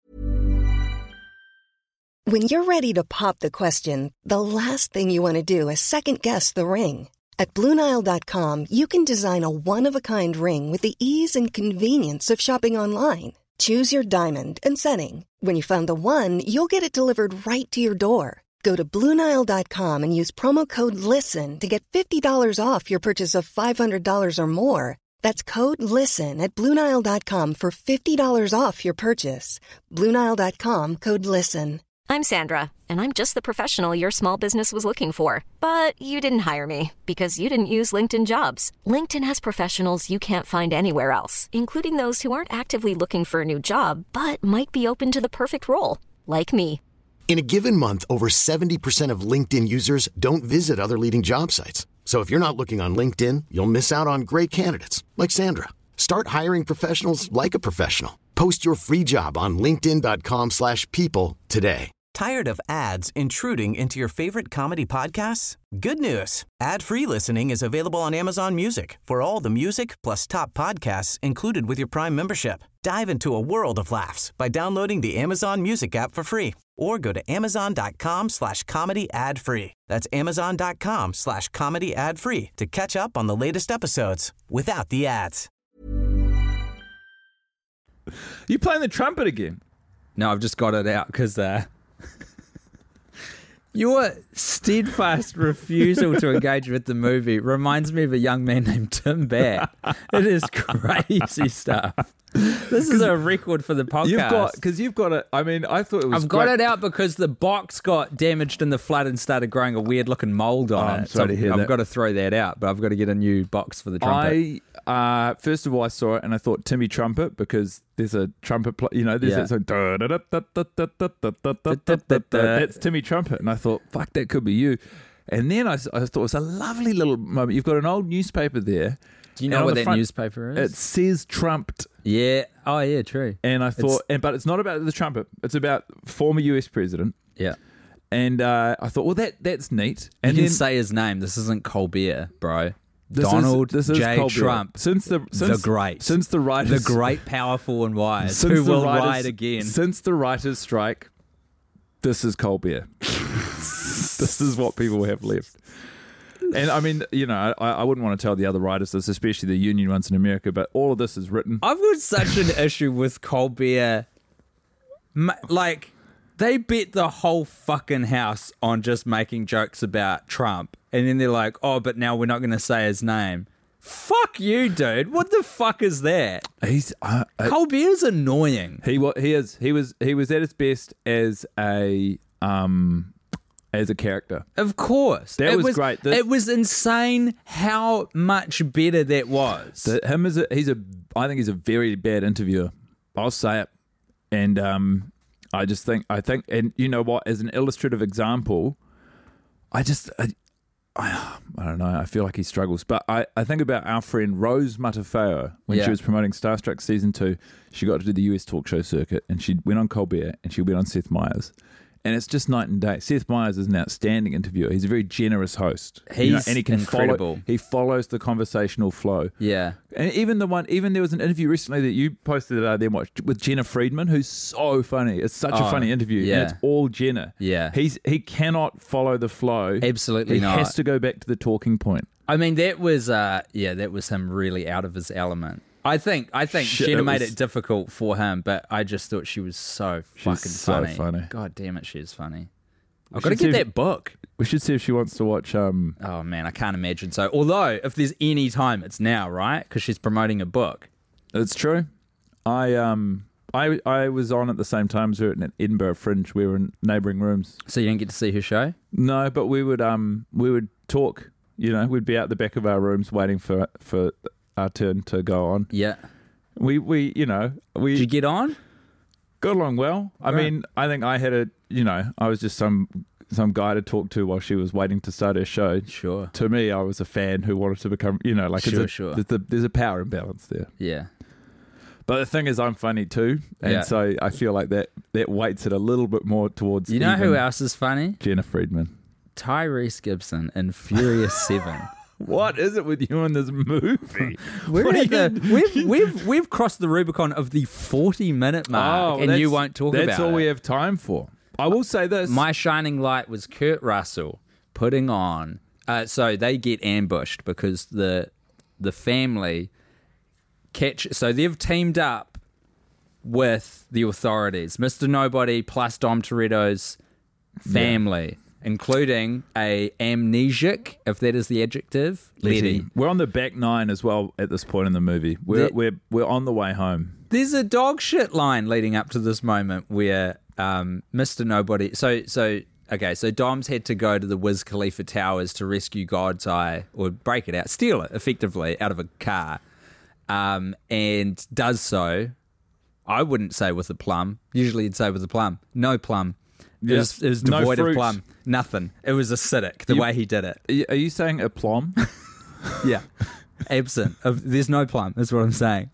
When you're ready to pop the question, the last thing you want to do is second-guess the ring. At Blue Nile dot com, you can design a one-of-a-kind ring with the ease and convenience of shopping online. Choose your diamond and setting. When you find the one, you'll get it delivered right to your door. Go to Blue Nile dot com and use promo code LISTEN to get fifty dollars off your purchase of five hundred dollars or more. That's code LISTEN at Blue Nile dot com for fifty dollars off your purchase. Blue Nile dot com, code LISTEN. I'm Sandra, and I'm just the professional your small business was looking for. But you didn't hire me because you didn't use LinkedIn Jobs. LinkedIn has professionals you can't find anywhere else, including those who aren't actively looking for a new job, but might be open to the perfect role, like me. In a given month, over seventy percent of LinkedIn users don't visit other leading job sites. So if you're not looking on LinkedIn, you'll miss out on great candidates like Sandra. Start hiring professionals like a professional. Post your free job on linkedin dot com slash people today. Tired of ads intruding into your favorite comedy podcasts? Good news. Ad-free listening is available on Amazon Music for all the music plus top podcasts included with your Prime membership. Dive into a world of laughs by downloading the Amazon Music app for free or go to amazon.com slash comedy ad free. That's amazon.com slash comedy ad free to catch up on the latest episodes without the ads. You playing the trumpet again? No, I've just got it out because uh, your steadfast refusal to engage with the movie reminds me of a young man named Tim Batt. It is crazy stuff. This is a record for the podcast. You've got because you've got it. I mean, I thought it was. I've got great. it out because the box got damaged in the flood and started growing a weird looking mold on Oh, it. I'm So sorry to hear I've that. got to throw that out, but I've got to get a new box for the trumpet. I uh, first of all, I saw it and I thought Timmy Trumpet because there's a trumpet. Pl- you know, there's Yeah. that song. da- da- da- da- da- da- da- da- da- da- da- da- da. That's Timmy Trumpet, and I thought, fuck, that could be you. And then I, s- I thought it was a lovely little moment. You've got an old newspaper there. Do you and know on what the that front, newspaper is? It says trumped. yeah. Oh, yeah, true. And I thought, It's- and but it's not about the trumpet. It's about former U S president. Yeah. And uh, I thought, well, that that's neat. You And can then say his name. This isn't Colbert, bro. this is- Donald this is J. Colbert. Trump. Since the since, the great. since the The writers great, powerful, and wise. since Who the will writers- ride again. Since the writers' strike, this is Colbert. This is what people have left. And I mean, you know, I, I wouldn't want to tell the other writers this, especially the union ones in America, but all of this is written. I've got such an issue with Colbert. Ma- Like, They bet the whole fucking house on just making jokes about Trump. And then they're like, oh, but now we're not going to say his name. Fuck you, dude. What the fuck is that? He's uh, uh, Colbert's annoying. he wa- he is he was he was at his best as a um as a character. Of course. That it was great. The- it was insane how much better that was. The, him as a, he's a I think he's a very bad interviewer. I'll say it. And um I just think I think and you know what, as an illustrative example, I just I, I, I don't know. I feel like he struggles. But I, I think about our friend Rose Matafeo when Yeah. she was promoting Starstruck Season two. She got to do the U S talk show circuit and she went on Colbert and she went on Seth Meyers. And it's just night and day. Seth Meyers is an outstanding interviewer. He's a very generous host. You know, He's and he can incredible. Follow, he follows the conversational flow. yeah. And even the one, even there was an interview recently that you posted uh, then watched with Jenna Friedman, who's so funny. It's such Oh, a funny interview, yeah. and it's all Jenna. Yeah. he's he cannot follow the flow. Absolutely he not. has to go back to the talking point. I mean, that was, uh, yeah, that was him really out of his element. I think I think Shit, Jenna it made was- it difficult for him, but I just thought she was so She's fucking so funny. funny. God damn it, she's funny. I've should got to see get if- that book. We should see if she wants to watch. Um, Oh, man, I can't imagine so. Although, if there's any time, it's now, right? Because she's promoting a book. it's true. I um I I was on at the same time as her at Edinburgh Fringe. We were in neighbouring rooms. So you didn't get to see her show? No, but we would um we would talk. You know, we'd be out the back of our rooms waiting for for our turn to go on. Yeah. We we you know we Did you get on? got along well. I Right. mean, I think I had a, you know, I was just some some guy to talk to while she was waiting to start her show. Sure. To me, I was a fan who wanted to become, you know, like Sure, it's a, sure. There's, a, there's a power imbalance there. Yeah. But the thing is, I'm funny too, and Yeah. so I feel like that that weights it a little bit more towards. You know who even else is funny? Jenna Friedman. Tyrese Gibson in Furious seven. What is it with you in this movie? We're What at are the, you- we've, we've, we've crossed the Rubicon of the forty minute mark, Oh, and you that's- won't talk That's about all it. we have time for. I will say this. My shining light was Kurt Russell putting on. Uh, so they get ambushed because the the family catch. So they've teamed up with the authorities, Mister Nobody plus Dom Toretto's family, including a amnesiac, if that is the adjective, Letty. We're on the back nine as well at this point in the movie. We're The- we're we're on the way home. There's a dog shit line leading up to this moment where um, Mister Nobody. So so okay. So Dom's had to go to the Wiz Khalifa Towers to rescue God's Eye or break it out, steal it effectively out of a car, um, and does so. I wouldn't say with a plum. Usually you'd say with a plum. No plum. It, Yeah. was, it was No devoid of fruit. plum. Nothing. It was acidic, the You- way he did it. Are you- Are you saying a plum? Yeah. Absent. Of, there's no plum, is what I'm saying.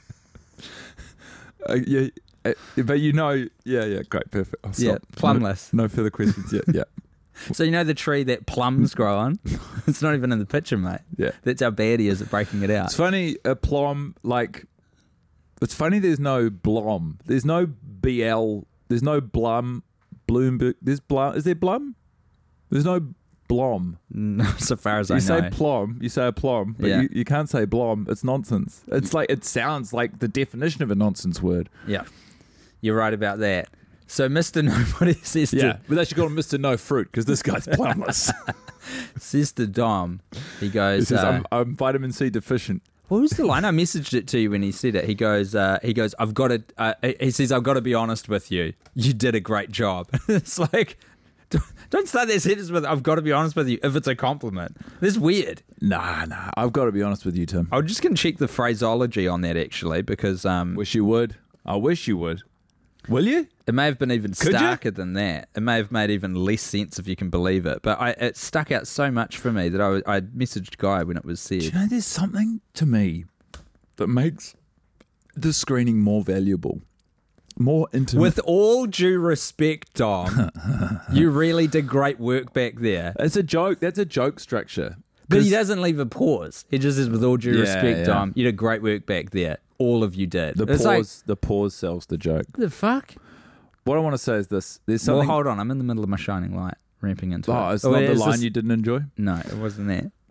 uh, yeah, uh, but you know, yeah, yeah, great, perfect. I'll Yeah, stop. plumless. No, no further questions yet. Yeah, So you know the tree that plums grow on? It's not even in the picture, mate. yeah. That's how bad he is at breaking it out. It's funny, a plum, like, it's funny there's no blom. There's no B L. There's no blum. Bloomberg. There's blum. Is there blum? There's no blom. No, so far as You I say know. plom, you say a plom, but Yeah. you, you can't say blom. It's nonsense. It's like, it sounds like the definition of a nonsense word. Yeah. You're right about that. So Mister Nobody says to, Yeah, but they should call him Mister No Fruit because this guy's plumless. says to Dom, he He goes, says, uh, I'm, I'm vitamin C deficient. what was the line? I messaged it to you when he said it. He goes, uh, he goes, I've got to, uh, he says, I've got to be honest with you. You did a great job. It's like, don't- don't start that sentence with, I've got to be honest with you, if it's a compliment. This is weird. Nah, nah. I've got to be honest with you, Tim. I'm just going to check the phraseology on that, actually, because um, Wish you would. I wish you would. Will you? it may have been even Could you? starker than that. It may have made even less sense if you can believe it. But I, it stuck out so much for me that I, I messaged Guy when it was said. Do you know there's something to me that makes the screening more valuable, more intimate? With all due respect, Dom, you really did great work back there. it's a joke. That's a joke structure. But he 'Cause doesn't leave a pause. He just says, with all due Yeah, respect, yeah. Dom, you did great work back there. All of you did. The It's pause, like, the pause sells the joke. the fuck? What I want to say is this: there's Well, something. hold on. I'm in the middle of my shining light, ramping into oh, it. it's not the is line this- you didn't enjoy. No, it wasn't that.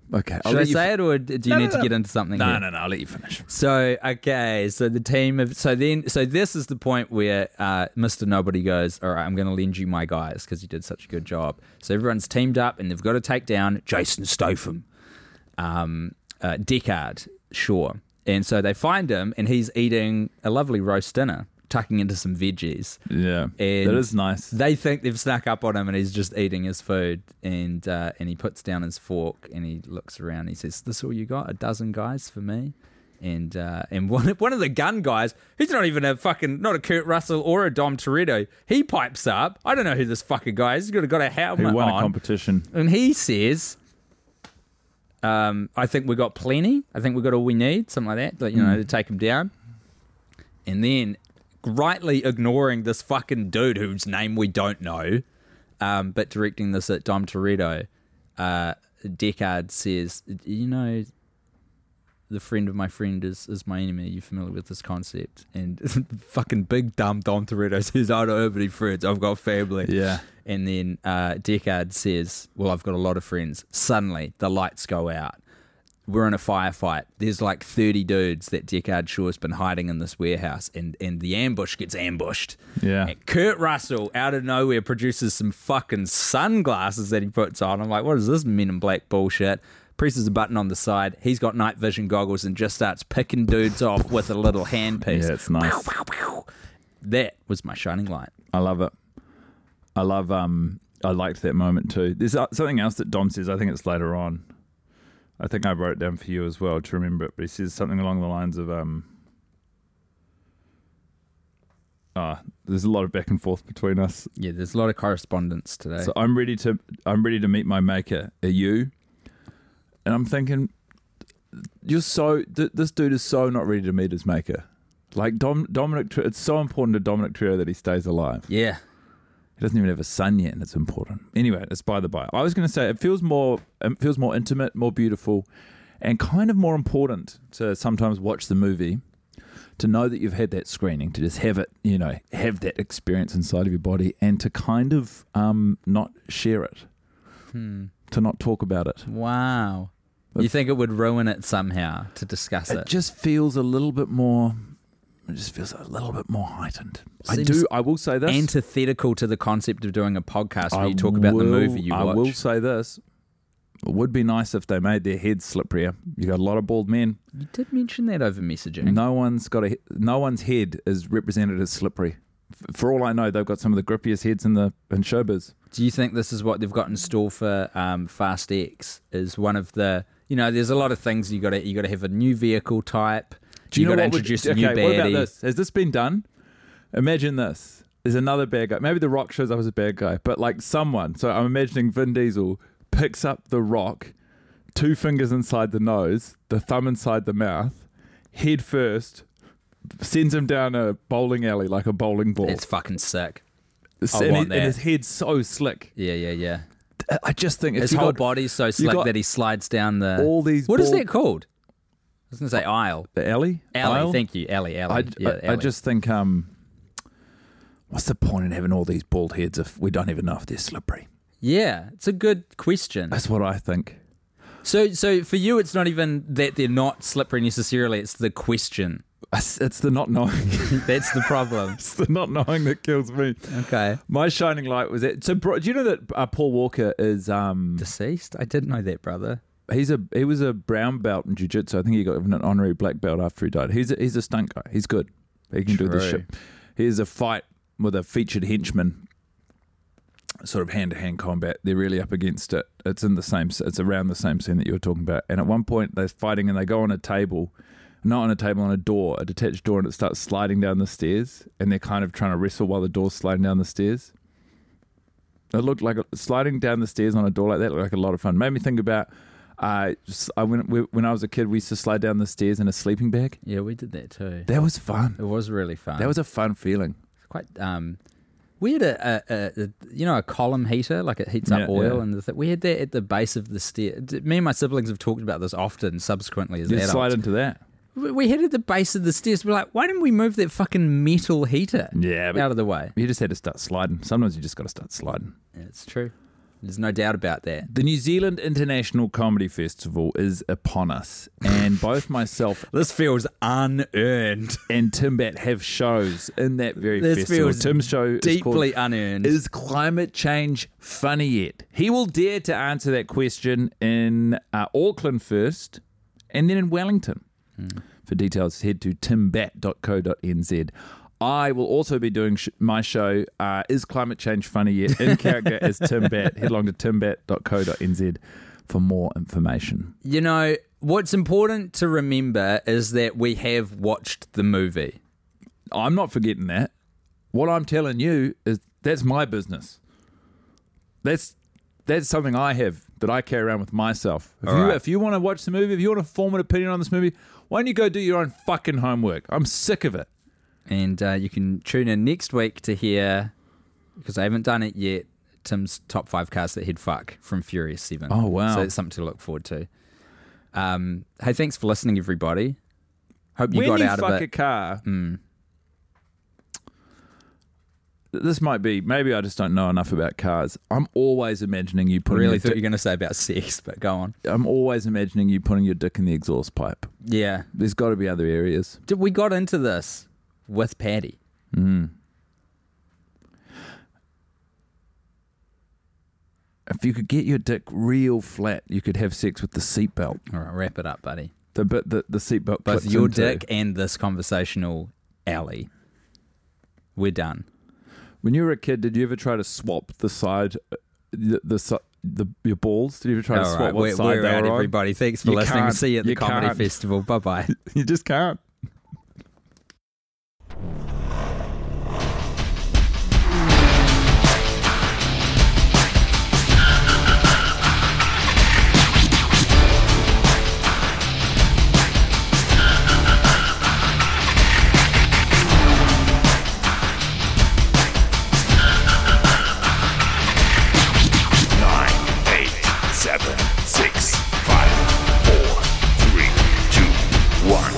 Okay. I'll Should I let you say fi- it, or do you No, need no, to no. get into something No, here? no, no. I'll let you finish. So, okay, so the team of, so then, so this is the point where uh, Mister Nobody goes, all right, I'm going to lend you my guys because you did such a good job. So everyone's teamed up and they've got to take down Jason Statham, um, uh, Deckard Shaw. And so they find him and he's eating a lovely roast dinner, tucking into some veggies. Yeah, And that is nice. They think they've snuck up on him and he's just eating his food. And uh, and he puts down his fork and he looks around and he says, this all you got? A dozen guys for me? And uh, and one, one of the gun guys, he's not even a fucking, not a Kurt Russell or a Dom Toretto. He pipes up. I don't know who this fucker guy is. He's got, got a helmet Who won on. a competition? And he says, um, I think we got plenty. I think we got all we need. Something like that, like, you know, to take him down. And then, rightly ignoring this fucking dude whose name we don't know, um, but directing this at Dom Toretto, uh, Deckard says, you know, the friend of my friend is, is my enemy. Are you familiar with this concept? And fucking big dumb Dom Toretto says, I don't have any friends. I've got family. Yeah. And then uh, Deckard says, well, I've got a lot of friends. Suddenly, the lights go out. We're in a firefight. There's like thirty dudes that Deckard Shaw's been hiding in this warehouse, and, and the ambush gets ambushed. Yeah. And Kurt Russell, out of nowhere, produces some fucking sunglasses that he puts on. I'm like, what is this Men in Black bullshit? Presses a button on the side. He's got night vision goggles and just starts picking dudes off with a little handpiece. Yeah, it's nice. That was my shining light. I love it. I love. Um, I liked that moment too. There's uh, something else that Dom says. I think it's later on. I think I wrote it down for you as well to remember it. But he says something along the lines of, um, "Ah, there's a lot of back and forth between us. Yeah, there's a lot of correspondence today. So I'm ready to. I'm ready to meet my maker. Are you?" And I'm thinking, you're so. Th- this dude is so not ready to meet his maker. Like Dom, Dominic. Tre- It's so important to Dominic Toretto that he stays alive. yeah. He doesn't even have a son yet, and it's important. Anyway, it's by the by. I was going to say it feels more, it feels more intimate, more beautiful, and kind of more important to sometimes watch the movie, to know that you've had that screening, to just have it, you know, have that experience inside of your body, and to kind of um, not share it, Hmm. to not talk about it. Wow. You think it would ruin it somehow to discuss it? It just feels a little bit more. It just feels a little bit more heightened. I Seems do. I will say this. antithetical to the concept of doing a podcast where I you talk about the will- movie you I watch. will say this. It would be nice if they made their heads slipperier. You got a lot of bald men. You did mention that over messaging. No one's got a. No one's head is represented as slippery. F- For all I know, they've got some of the grippiest heads in the in showbiz. Do you think this is what they've got in store for um, Fast X? Is one of the, you know, there's a lot of things you got to you got to have a new vehicle type. Do you, got know to what would- introduce a okay, new what baddie. about this? Has this been done? Imagine this. There's another bad guy. Maybe The Rock shows up as a bad guy, but like someone. So I'm imagining Vin Diesel picks up The Rock, two fingers inside the nose, the thumb inside the mouth, head first, sends him down a bowling alley like a bowling ball. It's fucking sick. and, I he- want and that. his head's so slick. Yeah, yeah, yeah. I just think if His you whole got body's so you slick got that he slides down the. all these What is bald- that called? I was going to say aisle. the alley, Alley, aisle? thank you. Alley, alley. I, yeah, I, I alley. just think, um, what's the point in having all these bald heads if we don't even know if they're slippery? Yeah, it's a good question. That's what I think. So, so for you, it's not even that they're not slippery necessarily. It's the question. It's, it's the not knowing. That's the problem. It's the not knowing that kills me. Okay. My shining light was that. So, bro, do you know that uh, Paul Walker is? Um, Deceased? I didn't know that, brother. he's a he was a brown belt in jiu-jitsu. I think he got an honorary black belt after he died. He's a, he's a stunt guy. He's good. He can do this True. shit. Here's a fight with a featured henchman. Sort of hand-to-hand combat. They're really up against it. It's in the same. It's around the same scene that you were talking about. And at one point, they're fighting and they go on a table, not on a table, on a door, a detached door, and it starts sliding down the stairs. And they're kind of trying to wrestle while the door's sliding down the stairs. It looked like a, sliding down the stairs on a door like that looked like a lot of fun. Made me think about. Uh, just, I when we, when I was a kid, we used to slide down the stairs in a sleeping bag. Yeah, we did that too. That was fun. It was really fun. That was a fun feeling. quite. Um, we had a, a, a, you know, a column heater, like it heats Yeah, up oil, yeah. and the th- we had that at the base of the stair. Me and my siblings have talked about this often, subsequently as You adults. slide into that. We we had it at the base of the stairs. We're like, why didn't we move that fucking metal heater Yeah, but out of the way? you just had to start sliding. Sometimes you just got to start sliding. Yeah, it's true. There's no doubt about that. The New Zealand International Comedy Festival is upon us, and both myself This feels unearned. and Timbat have shows in that very This festival. feels Tim's show deeply is called unearned. Is Climate Change Funny Yet? He will dare to answer that question in uh, Auckland first, and then in Wellington. Hmm. For details, head to timbat dot co dot n z. I will also be doing sh- my show, uh, Is Climate Change Funny Yet? In character as Timbat. Head along to timbat dot co dot n z for more information. You know, what's important to remember is that we have watched the movie. I'm not forgetting that. What I'm telling you is that's my business. That's that's something I have that I carry around with myself. If All you right. if you want to watch the movie, if you want to form an opinion on this movie, why don't you go do your own fucking homework? I'm sick of it. And uh, you can tune in next week to hear, because I haven't done it yet, Tim's top five cars that he'd fuck from Furious seven. Oh, wow. So it's something to look forward to. Um, hey, thanks for listening, everybody. Hope you when got you out fuck of a it. car, Mm. this might be, maybe I just don't know enough about cars. I'm always imagining you I putting really your thought you dick, were going to say about sex, but go on. I'm always imagining you putting your dick in the exhaust pipe. Yeah. There's got to be other areas. Did- We got into this with Paddy. Mm. If you could get your dick real flat, you could have sex with the seatbelt. All right, wrap it up, buddy. The bit that the seatbelt Both clips your into. dick and this conversational alley. We're done. When you were a kid, did you ever try to swap the side, uh, the the, si- the your balls? Did you ever try to All swap right, what we're, side we're they out, were on? everybody. Thanks for You listening. We'll can't. see you at the You Comedy can't. Festival. Bye-bye. You just can't. Nine, eight, seven, six, five, four, three, two, one.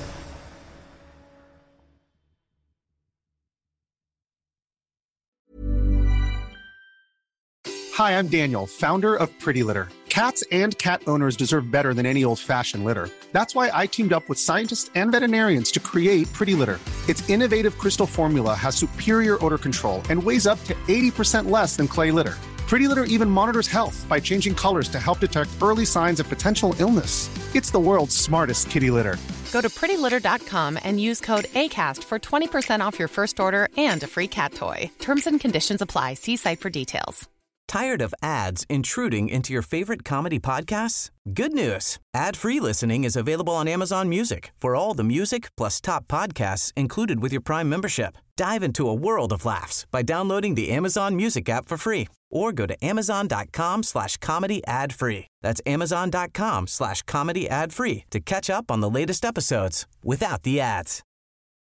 Hi, I'm Daniel, founder of Pretty Litter. Cats and cat owners deserve better than any old-fashioned litter. That's why I teamed up with scientists and veterinarians to create Pretty Litter. Its innovative crystal formula has superior odor control and weighs up to eighty percent less than clay litter. Pretty Litter even monitors health by changing colors to help detect early signs of potential illness. It's the world's smartest kitty litter. Go to pretty litter dot com and use code ACAST for twenty percent off your first order and a free cat toy. Terms and conditions apply. See site for details. Tired of ads intruding into your favorite comedy podcasts? Good news. Ad-free listening is available on Amazon Music for all the music plus top podcasts included with your Prime membership. Dive into a world of laughs by downloading the Amazon Music app for free or go to amazon.com slash comedy ad free. That's amazon.com slash comedy ad free to catch up on the latest episodes without the ads.